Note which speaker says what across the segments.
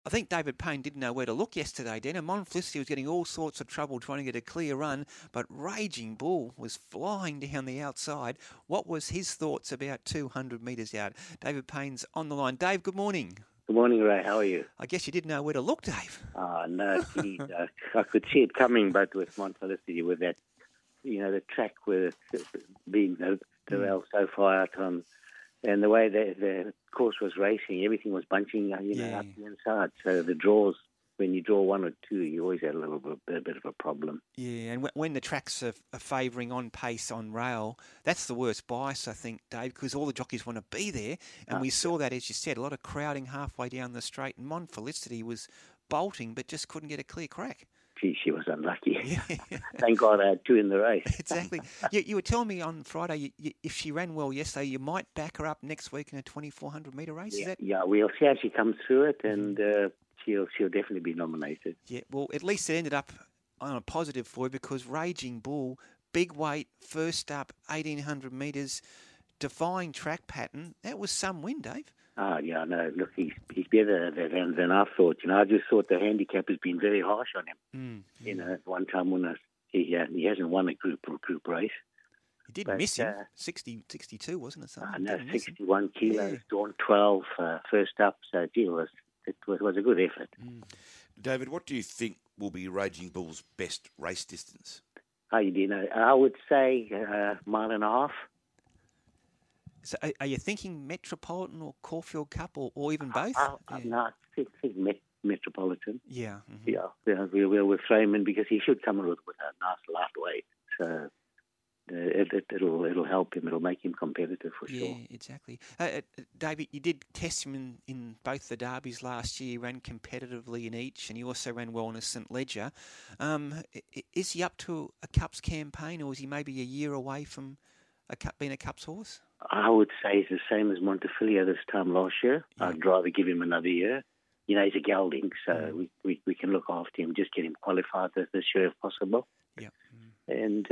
Speaker 1: I think David Payne didn't know where to look yesterday, Dana. Mon Felicity was getting all sorts of trouble trying to get a clear run, but Raging Bull was flying down the outside. What was his thoughts about 200 metres out? David Payne's on the line. Dave, good morning.
Speaker 2: Good morning, Ray. How are you?
Speaker 1: I guess you didn't know where to look, Dave.
Speaker 2: No, geez, I could see it coming, but with Mon Felicity, with that, the track with being derailed so far out on, and the way the course was racing, everything was bunching, up the inside. So the draws, when you draw one or two, you always had a bit of a problem.
Speaker 1: Yeah, and when the tracks are favouring on pace on rail, that's the worst bias, I think, Dave, because all the jockeys want to be there. And we saw that, as you said, a lot of crowding halfway down the straight. And Mon Felicity was bolting, but just couldn't get a clear crack.
Speaker 2: Gee, she was unlucky.
Speaker 1: Yeah.
Speaker 2: Thank God I had two in the race.
Speaker 1: Exactly. You were telling me on Friday, if she ran well yesterday, you might back her up next week in a 2,400 metre race.
Speaker 2: Yeah, we'll see how she comes through it, and she'll definitely be nominated.
Speaker 1: Yeah, well, at least it ended up on a positive for her because Raging Bull, big weight, first up, 1,800 metres, defying track pattern. That was some win, Dave.
Speaker 2: Oh, yeah, no, look, he's better than I thought. I just thought the handicap has been very harsh on him. One time when he hasn't won a group race.
Speaker 1: He did miss him. 62, wasn't it? Something?
Speaker 2: No, 61 kilos, drawn 12, first up. So, it was a good effort.
Speaker 3: David, what do you think will be Raging Bull's best race distance?
Speaker 2: I would say mile and a half.
Speaker 1: So are you thinking Metropolitan or Caulfield Cup or even both?
Speaker 2: No, I think Metropolitan.
Speaker 1: Yeah.
Speaker 2: Mm-hmm. Yeah. We'll throw him in because he should come in with a nice lightweight. So it'll help him. It'll make him competitive for sure.
Speaker 1: Yeah, exactly. David, you did test him in both the derbies last year. You ran competitively in each, and you also ran well in a St Ledger. Is he up to a Cups campaign, or is he maybe a year away from being a Cups horse?
Speaker 2: I would say he's the same as Montefilia this time last year. Yeah. I'd rather give him another year. He's a gelding, so we can look after him, just get him qualified this year if possible.
Speaker 1: Yeah.
Speaker 2: And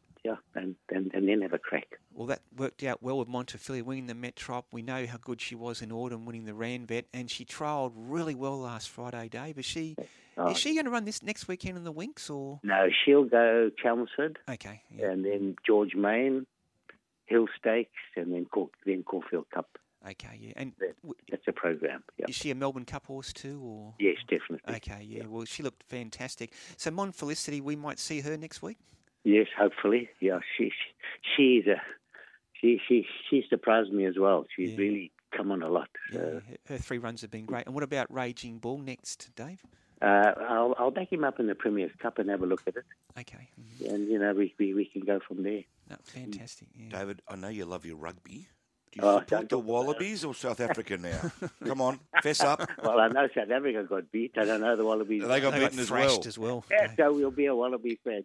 Speaker 2: then have a crack.
Speaker 1: Well, that worked out well with Montefilia winning the Metrop. We know how good she was in autumn winning the Ranvet, and she trialled really well last Friday, Dave. Is she going to run this next weekend in the Winx, or?
Speaker 2: No, she'll go Chelmsford.
Speaker 1: Okay. Yeah.
Speaker 2: And then George Main, Hill Stakes, and then Caulfield Cup.
Speaker 1: Okay, yeah. And
Speaker 2: that's a program. Yeah.
Speaker 1: Is she a Melbourne Cup horse too, or?
Speaker 2: Yes, definitely.
Speaker 1: Okay, yeah. Well, she looked fantastic. So Mon Felicity, we might see her next week.
Speaker 2: Yes, hopefully. Yeah, she surprised me as well. She's really come on a lot.
Speaker 1: Yeah, her 3 runs have been great. And what about Raging Bull next, Dave?
Speaker 2: I'll back him up in the Premier's Cup and have a look at it.
Speaker 1: Okay.
Speaker 2: Mm-hmm. And we can go from there.
Speaker 1: No, fantastic. Yeah.
Speaker 3: David, I know you love your rugby. Do you support the Wallabies or South Africa now? Come on, fess up.
Speaker 2: Well, I know South Africa got beat. I don't know the Wallabies.
Speaker 3: They got beaten
Speaker 1: as well.
Speaker 2: Yeah, so we'll be a Wallaby fan.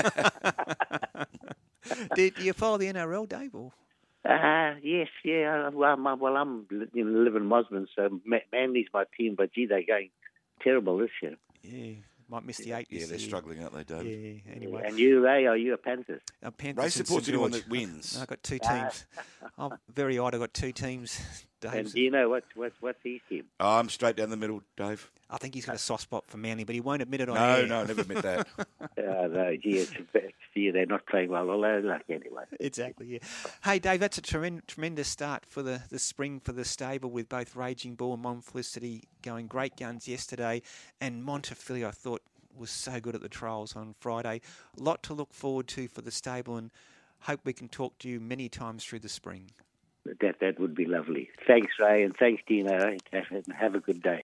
Speaker 1: Do you follow the NRL, Dave? Or?
Speaker 2: Yes, yeah. Well, I'm live in Mosman, so Manly's my team, but gee, they're going terrible this year.
Speaker 1: Yeah. Might miss the 8 this year.
Speaker 3: Yeah, they're struggling, aren't they, David?
Speaker 1: Yeah, anyway.
Speaker 2: And you, Ray, are you a Panthers?
Speaker 3: Ray supports anyone that wins.
Speaker 1: No, I've got 2 teams. I'm very odd. I've got 2 teams, Dave.
Speaker 2: And do you know what's his team?
Speaker 3: I'm straight down the middle, Dave.
Speaker 1: I think he's got a soft spot for Manly, but he won't admit it on
Speaker 3: air. No, never admit that.
Speaker 2: No, gee, they're not playing well. Anyway.
Speaker 1: Exactly, yeah. Hey, Dave, that's a tremendous start for the spring for the stable with both Raging Bull and Mon Felicity going great guns yesterday. And Montefilia, I thought, was so good at the trials on Friday. A lot to look forward to for the stable, and hope we can talk to you many times through the spring.
Speaker 2: That would be lovely. Thanks, Ray, and thanks, Dino. Have a good day.